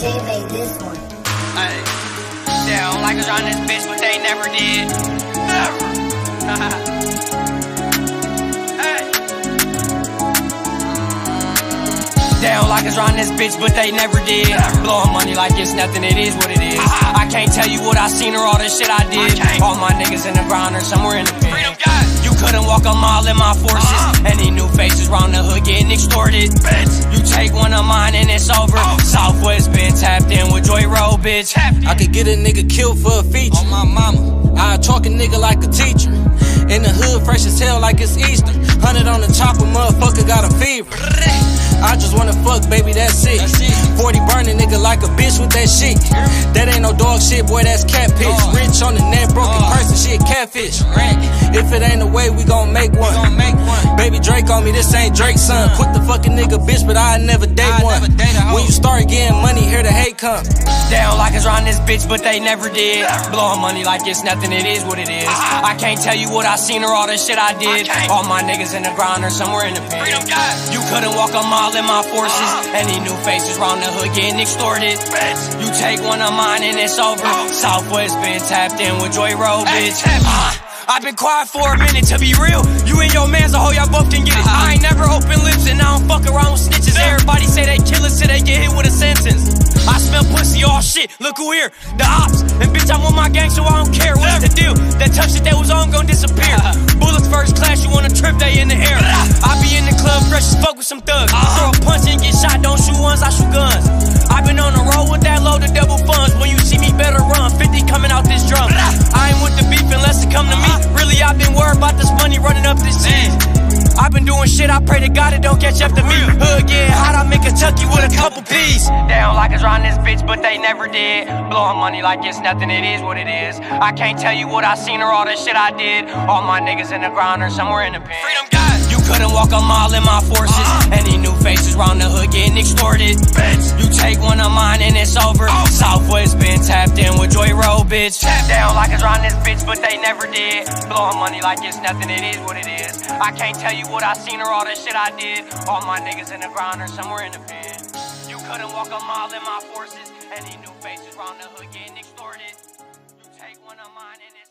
Jay made this one. Hey, they don't like us on this bitch, but they never did. Never. Hey. They don't like us around this bitch, but they never did. Blowing money like it's nothing, it is what it is. I can't tell you what I seen or all the shit I did. All my niggas in the ground or somewhere in the pit. You couldn't walk a mile in my forces. Any new faces round the hood getting extorted. You take one of mine and it's over. Southwest been tapped in with Joy Road, bitch. I could get a nigga killed for a feature. On my mama, I talk a nigga like a teacher. In the hood, fresh as hell like it's Easter. 100 on the chopper, motherfucker got a fever. I just wanna fuck, baby, that's it. 40 burning nigga like a bitch with that shit. That ain't no dog shit, boy, that's catfish. Rich on the net, broken person, shit, catfish. If it ain't a way, we gon' make one. Baby Drake on me, this ain't Drake's son. Quit the fucking nigga, bitch, but I never date one. When you start getting money, here the hate come. They don't like us around this bitch, but they never did. Blowing money like it's nothing, it is what it is. I can't tell you what I seen or all the shit I did. All my niggas in the ground or somewhere in the pit. You couldn't walk a mile in my forces. Any new faces round the hood getting extorted. You take one of mine and it's over. Southwest been tapped in with Joy Road, bitch. I've been quiet for a minute, to be real. You and your man's a hoe, y'all both can get it. I ain't never open lips and I don't fuck around with snitches. Everybody say they kill us till they get hit with a sentence. I smell pussy, all shit, look who here, the ops. And bitch, I'm with my gang, so I don't care, what's the deal? That tough shit that was on gon' disappear. Bullets first class, you wanna trip, they in the air. I be in the club, fresh as fuck with some thugs. Throw a punch and get shot, don't shoot ones, I shoot guns. I been on the road with that load of double funds. When you see me, better run, 50 coming out this drum. I ain't with the beef unless it come to me. Really, I've been worried about this money running up this cheese. I've been doing shit, I pray to God it don't catch up to me. Hood get hot, I make Kentucky with a couple P's. They don't like us around this bitch, but they never did. Blowing money like it's nothing, it is what it is. I can't tell you what I seen or all the shit I did. All my niggas in the ground or somewhere in the pit. Freedom God. You couldn't walk a mile in my forces. Any new faces round the hood getting extorted. You take one of mine and it's over. Southwest been tapped in with Joy Road, bitch. They don't like us around this bitch, but they never did. Blowing money like it's nothing, it is what it is. I can't tell you what I seen or all the shit I did. All my niggas in the ground or somewhere in the pit. You couldn't walk a mile in my forces. Any new faces round the hood getting extorted. You take one of mine and